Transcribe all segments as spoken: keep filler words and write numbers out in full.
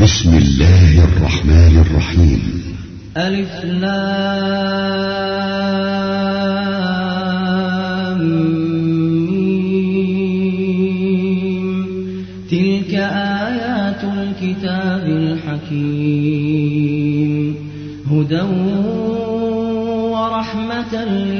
بسم الله الرحمن الرحيم. ألف لام ميم. تلك آيات الكتاب الحكيم هدى ورحمة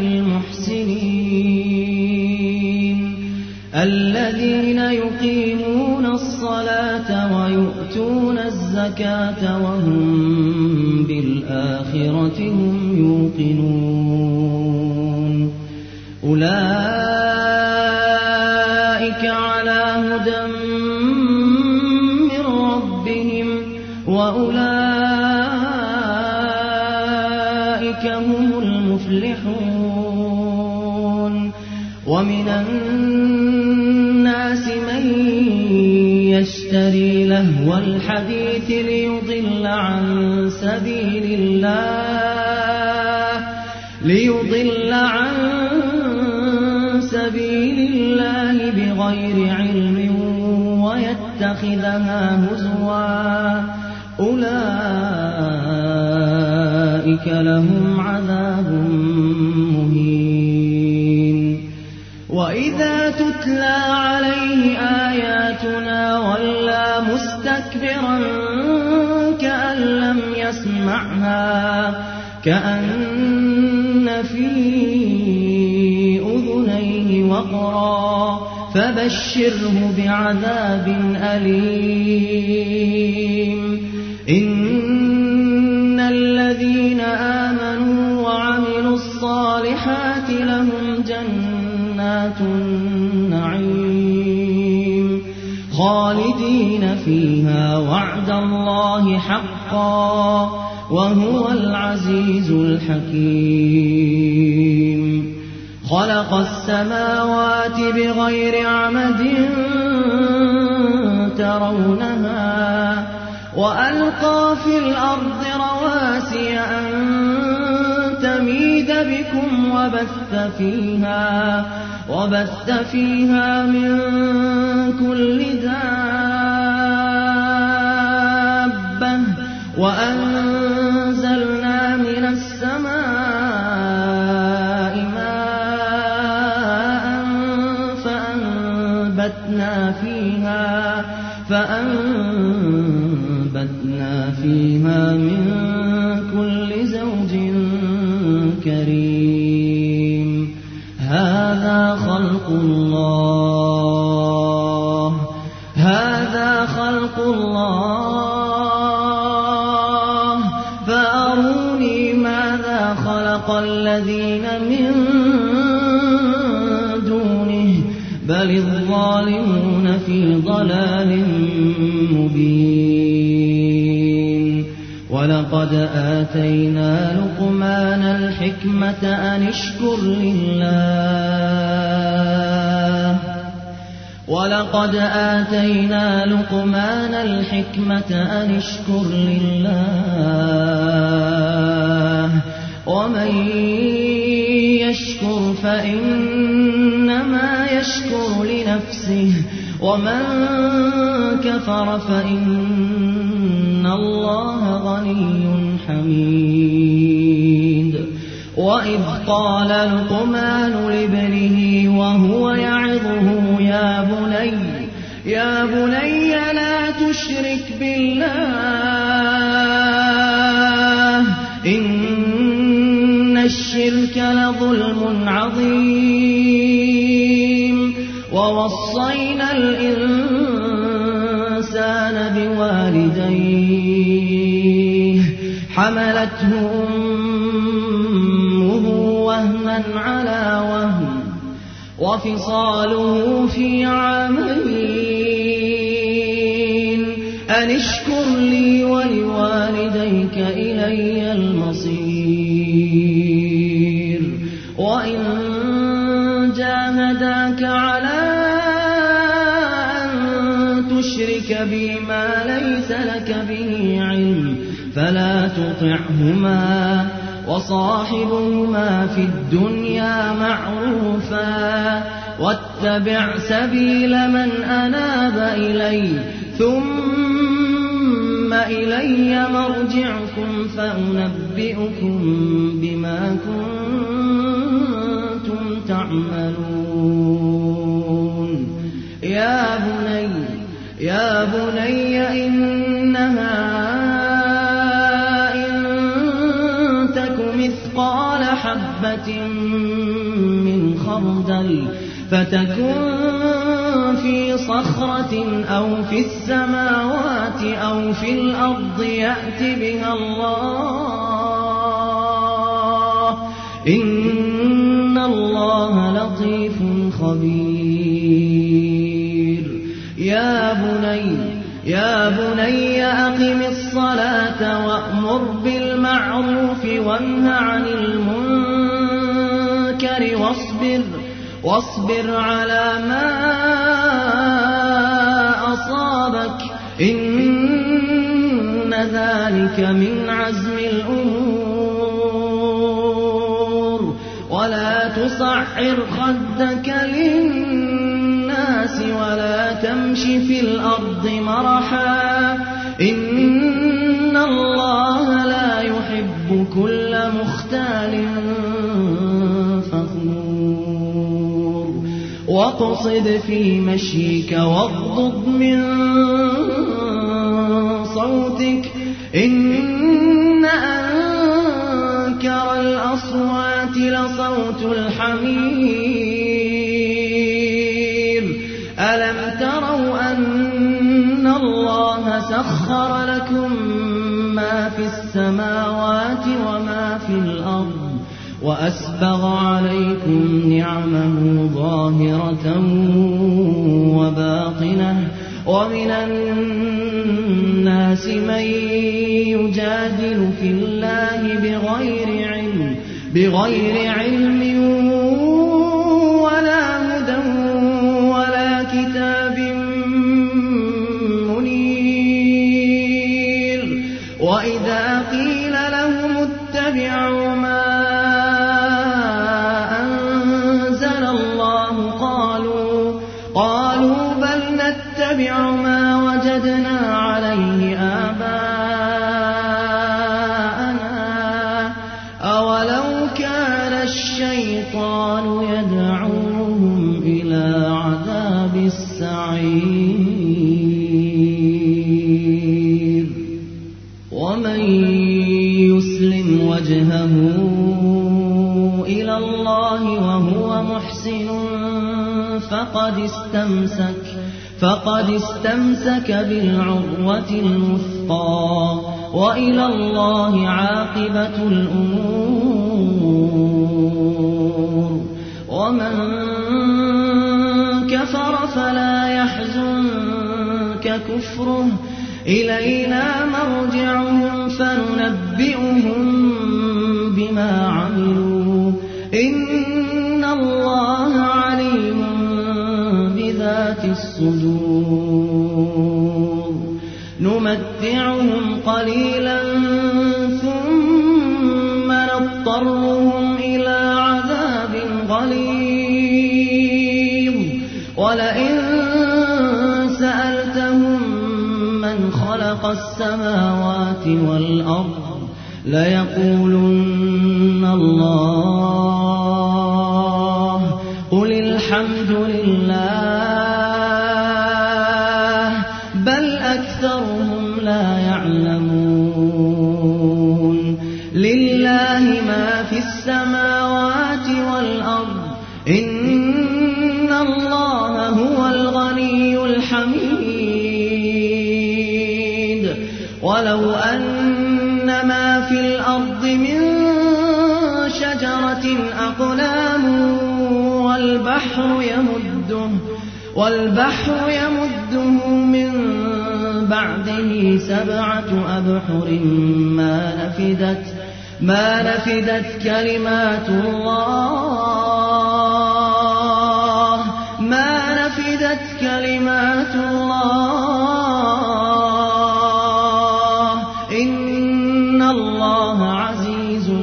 للمحسنين الذين يقيمون الصلاة ويؤتون الزكاة وهم بالآخرة هم يوقنون أولئك على هدى من ربهم وأولئك هم المفلحون. ومن الناس من يشتري لهو الحديث ليضل عن سبيل الله ليضل عن سبيل الله بغير علم ويتخذها هزوا أولئك لهم عذاب مهين. وإذا تتلى عليه آياتنا ولى مستكبرا كأن لم يسمعها كأن في أذنيه وقرا فبشره بعذاب أليم. إن الذين آمنوا وعملوا الصالحات لهم جنات النعيم خالدين فيها وعد الله حقا وهو العزيز الحكيم. خلق السماوات بغير عمد ترونها وألقى في الأرض رواسي أن تميد بكم وبث فيها وبث فيها من كل دابة وأنزلنا من السماء ماء فأنبتنا فيها فأنبتنا فيها من كل زوج كريم. هذا خلق الله هذا خلق الله فأروني ماذا خلق الذين من دونه بل الظالمون في ضلال مبين. ولقد آتينا لقمان الحكمة أن اشكر لله ولقد آتينا لقمان الحكمة أن اشكر لله ومن يشكر فإنما يشكر لنفسه ومن كفر فإن الله غني حميد. وإذ قال لقمان لابنه وهو يعظه يا بني يا بني لا تشرك بالله إن الشرك لظلم عظيم. ووصينا الإنسان بوالديه حملته أمه وهنا على وهن وفصاله في عامين أن اشكر لي ولوالديك إلي المصير. وإن جاهداك على أن تشرك بي ما ليس لك به علم فلا تطعهما وصاحبهما في الدنيا معروفا واتبع سبيل من أناب إلي ثم إلي مرجعكم فأنبئكم بما كنتم تعملون يا بني يا بني إنها إن تك مثقال حبة من خردل فتكن في صخرة أو في السماوات أو في الأرض يأت بها الله إن الله لطيف خبير يا بني يا بني أقم الصلاة وأمر بالمعروف وانه عن المنكر واصبر واصبر على ما أصابك إن ذلك من عزم الأمور ولا تصعر خدك للناس ولا تمش في الأرض مرحا إن الله لا يحب كل مختال فخور واقصد في مشيك واغضض من صوتك إن أنكر الأصوات لصوت الحمير ألم تروا أن الله سخر لكم ما في السماوات وما في الأرض وأسبغ عليكم نعمه ظاهرة وباطنة ومن الناس من يجادل في الله بغير علم بغير علم ولا هدى ولا كتاب منير وإذا قيل لهم اتبعوا ما أنزل الله قالوا قالوا بل نتبع ما وجدنا عليه آباءنا أولو كان الشيطان يدعوهم إلى عذاب السعير ومن يسلم وجهه إلى الله وهو محسن فقد استمسك فقد استمسك بالعروة الوثقى وإلى الله عاقبة الأمور ومن كفر فلا يحزنك كفره إلينا مرجعهم فننبئهم بما عملوا إن الله عليم بذات الصدور نمتعهم قليلا ثم نضطرهم إلى عذاب غليظ ولئن سألتهم من خلق السماوات والأرض ليقولن الله قل الحمد لله بل أكثرهم لا يعلمون لله ما في السماوات والأرض إن الله هو الغني الحميد ولو أن ما في الأرض من شجرة أقلام والبحر يمده والبحر يمده من بعده سبعة أبحر ما نفدت ما نفدت كلمات الله ما نفدت كلمات الله إن الله عزيز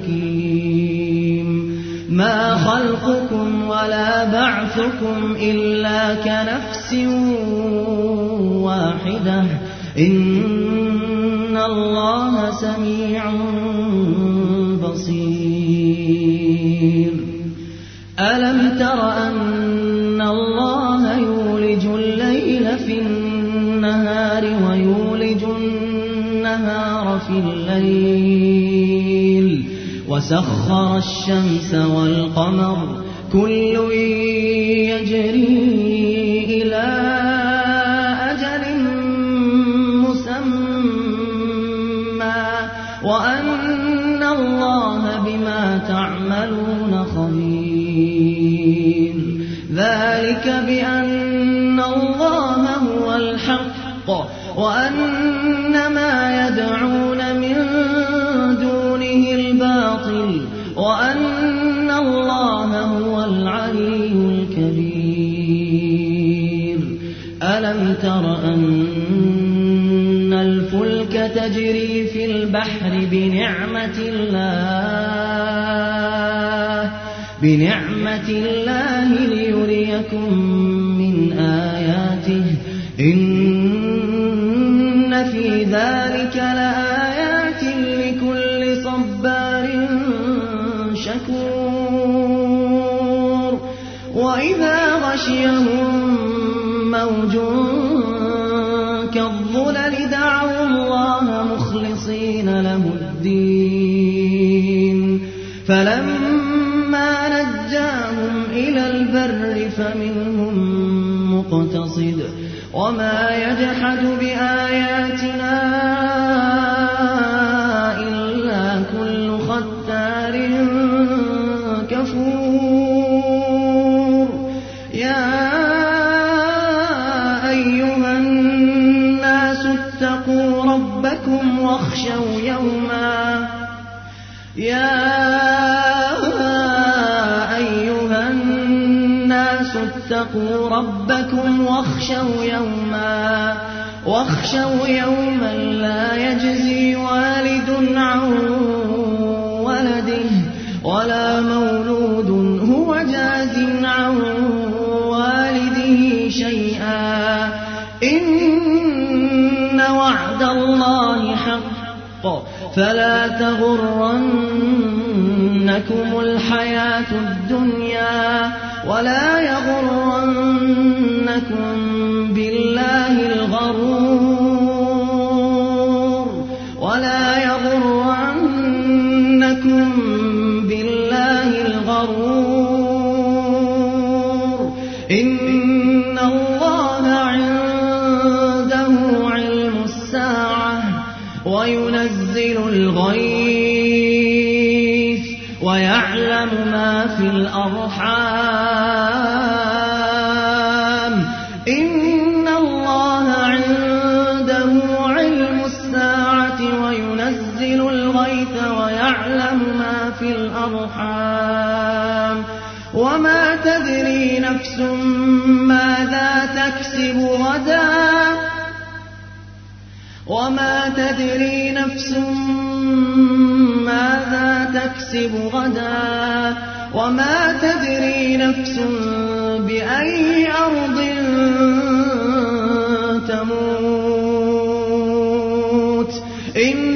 حكيم ما خلقكم ولا بعثكم إلا كنفس واحدة إن الله سميع بصير. ألم تر أن الله يولج الليل في النهار ويولج النهار في الليل وسخر الشمس والقمر كل يجري إلى أجل مسمى وأن الله بما تعملون خبير. ذلك بأن الله هو الحق وأن ما يدعون من دونه الباطل وأن الله هو العلي الكبير. ألم تر أن الفلك تجري في البحر بنعمة الله بنعمة الله ليريكم من آياته إن في ذلك لآيات لكل صبار شكور. وإذا غشيهم موج كالظلل دعوا الله مخلصين له الدين فلما نجاهم إلى البر فمنهم مقتصد وما يجحد بآياتنا إلا كل ختار كفور. يا أيها الناس اتقوا ربكم واخشوا يوما يا أيها الناس اتقوا ربكم واخشوا يوما واخشوا يوما لا يجزي والد عن ولده ولا مولود هو جاز عن والده شيئا إن وعد الله حق فلا تغرنكم الحياة الدنيا ولا يغرنكم بالله الغرور ولا يغرنكم بالله الغرور. إن الله عنده علم الساعة وينزل الغيث ويعلم ما في الأرحام إن الله عنده علم الساعة وينزل الغيث ويعلم ما في الأرحام وما تدري نفس ماذا تكسب غدا وما تدري نفس ماذا تكسب غدا وما تدري نفس بأي أرض تموت. إن